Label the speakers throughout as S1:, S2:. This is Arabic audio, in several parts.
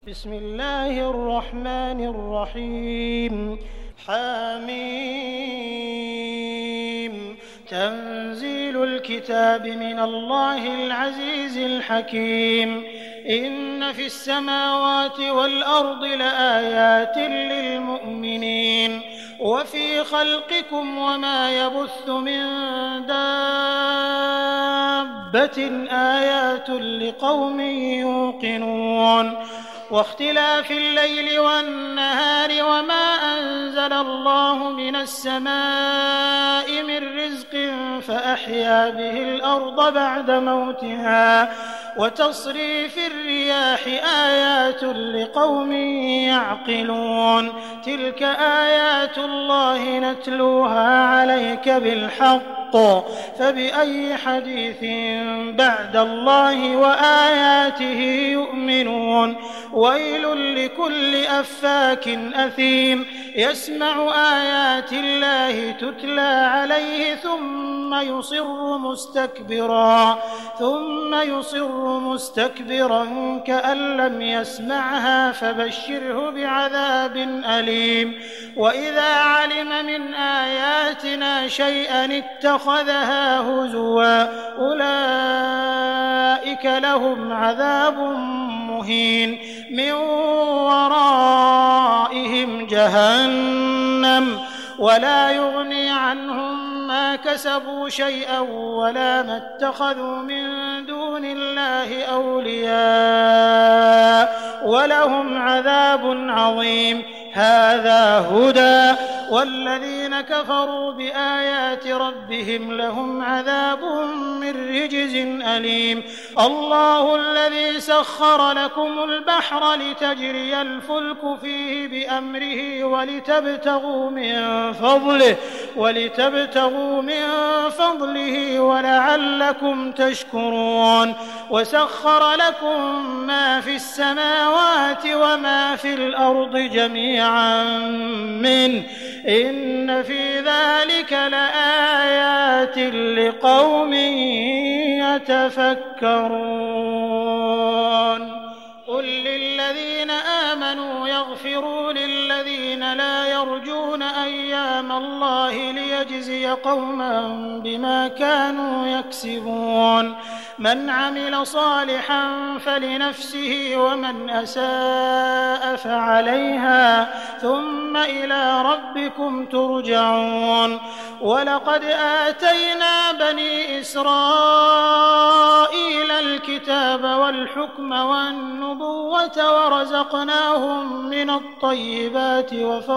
S1: بسم الله الرحمن الرحيم حميم تنزيل الكتاب من الله العزيز الحكيم إن في السماوات والأرض لآيات للمؤمنين وفي خلقكم وما يبث من دابة آيات لقوم يوقنون واختلاف الليل والنهار وما أنزل الله من السماء من رزق فأحيا به الأرض بعد موتها وتصريف الرياح آيات لقوم يعقلون تلك آيات الله نتلوها عليك بالحق فبأي حديث بعد الله وآياته يؤمنون ويل لكل أفاك أثيم يسمع آيات الله تتلى عليه ثم يصر مستكبرا كأن لم يسمعها فبشره بعذاب أليم وإذا علم من آياتنا شيئا اتخذها هزوا أولئك لهم عذاب مهين من ورائهم جهنم ولا يغني عنهم ما كسبوا شيئا ولا ما اتخذوا من دون الله أولياء ولهم عذاب عظيم هذا هدى والذين كفروا بآيات ربهم لهم عذاب من رجز أليم الله الذي سخر لكم البحر لتجري الفلك فيه بأمره ولتبتغوا من فضله ولعلكم تشكرون وسخر لكم ما في السماوات وما في الأرض جميعا منه إن في ذلك لآيات لقوم يتفكرون قل للذين آمنوا يغفروا للذين لا يرجون أيام الله ليجزي قوما بما كانوا يكسبون من عمل صالحا فلنفسه ومن أساء فعليها ثم إلى ربكم ترجعون ولقد آتينا بني إسرائيل الكتاب والحكم والنبوة ورزقناهم من الطيبات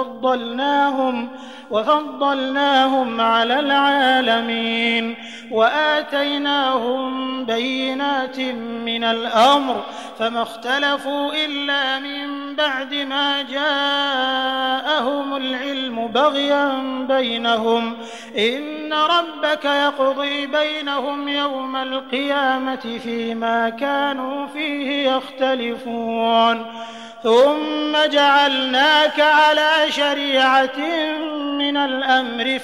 S1: وفضلناهم على العالمين وآتيناهم بينات من الأمر فما اختلفوا إلا من بعد ما جاءهم العلم بغيا بينهم إن ربك يقضي بينهم يوم القيامة فيما كانوا فيه يختلفون ثم جعلناك على شريعة من الأمر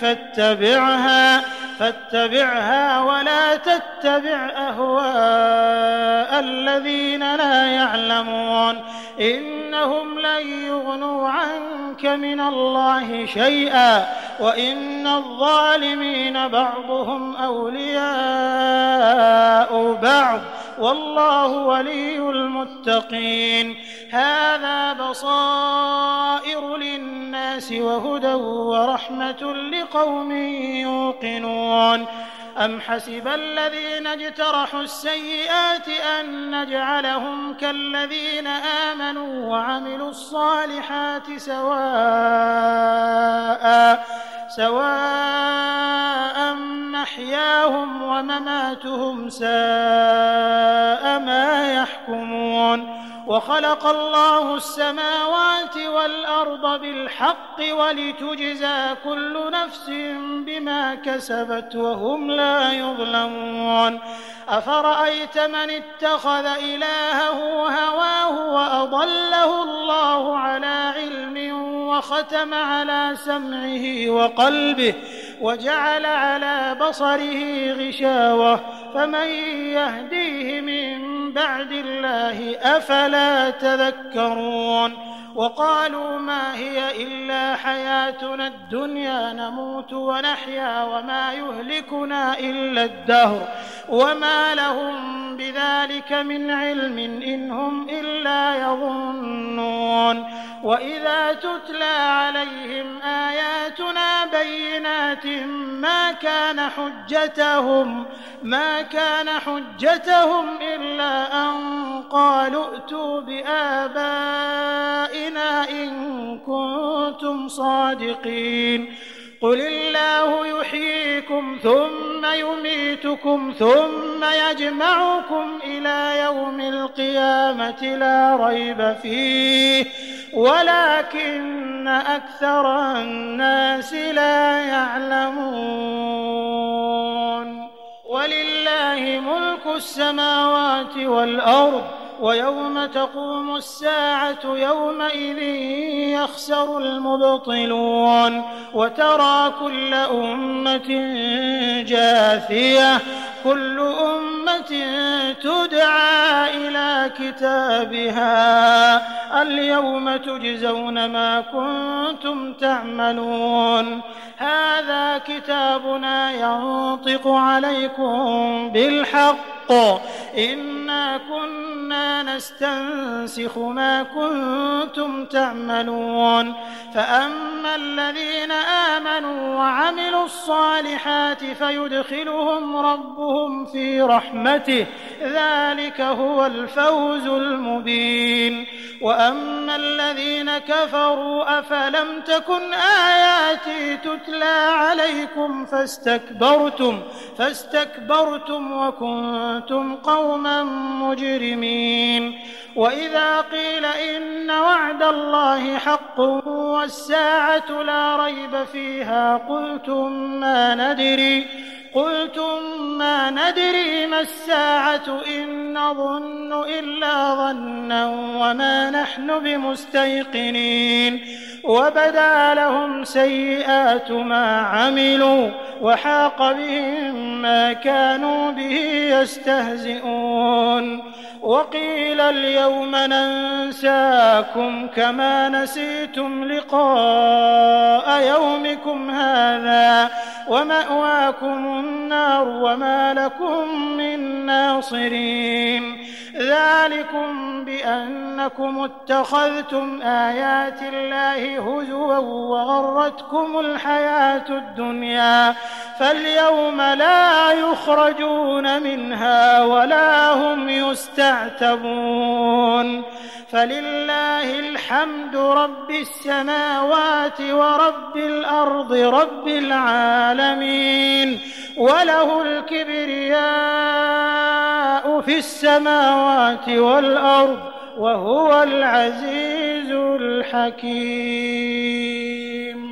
S1: فاتبعها ولا تتبع أهواء الذين لا يعلمون إنهم لن يغنوا عنك من الله شيئا وإن الظالمين بعضهم أولياء بعض والله ولي المتقين هذا بصائر للناس وهدى ورحمة لقوم يوقنون أم حسب الذين اجترحوا السيئات أن نجعلهم كالذين آمنوا وعملوا الصالحات سواء محياهم ومماتهم ساء ما يحكمون وخلق الله السماوات والأرض بالحق ولتجزى كل نفس بما كسبت وهم لا يظلمون أفرأيت من اتخذ إلهه هواه وأضله الله على علم وختم على سمعه وقلبه وجعل على بصره غشاوة فمن يهديه من من بعد الله أفلا تذكرون وقالوا ما هي إلا حياتنا الدنيا نموت ونحيا وما يهلكنا إلا الدهر وما لهم بذلك من علم إن هم إلا يظنون وإذا تتلى عليهم آياتنا بينات ما كان حجتهم إلا أن قالوا ائتوا بآبائنا إن كنتم صادقين قل الله يحييكم ثم يميتكم ثم يجمعكم إلى يوم القيامة لا ريب فيه ولكن أكثر الناس لا يعلمون ولله ملك السماوات والأرض ويوم تقوم الساعة يومئذ يخسر المبطلون وترى كل أمة جاثية كل أمة تدعى إلى كتابها اليوم تجزون ما كنتم تعملون هذا كتابنا ينطق عليكم بالحق إنا كنا نستنسخ ما كنتم تعملون فأما الذين آمنوا وعملوا الصالحات فيدخلهم ربهم في رحمته ذلك هو الفوز المبين وأما الذين كفروا أفلم تكن آياتي تتلى عليكم فاستكبرتم وكنتم قوما مجرمين وإذا قيل إن وعد الله حق والساعة لا ريب فيها قلتم ما ندري ما الساعة إن نظن إلا ظنا وما نحن بمستيقنين وبدا لهم سيئات ما عملوا وحاق بهم ما كانوا به يستهزئون وقيل اليوم ننساكم كما نسيتم لقاء يومكم هذا ومأواكم النار وما لكم من ناصرين ذلكم بأنكم اتخذتم آيات الله هزوا وغرتكم الحياة الدنيا فاليوم لا يخرجون منها ولا هم يستعتبون فلله الحمد رب السماوات ورب الأرض رب العالمين وله الكبرياء في السماوات والأرض وهو العزيز الحكيم